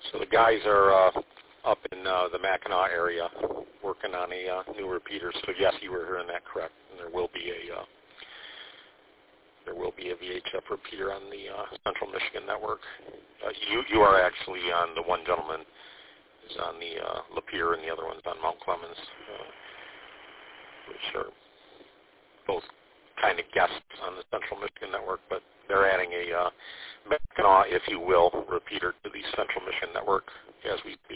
So the guys are up in the Mackinac area working on a new repeater. So yes, you were hearing that correct. And there will be a VHF repeater on the Central Michigan network. You are actually on the one gentleman is on the Lapeer and the other one's on Mount Clemens, which are both kind of guests on the Central Michigan network, but they're adding a Mackinac, if you will, repeater to the Central Michigan network as we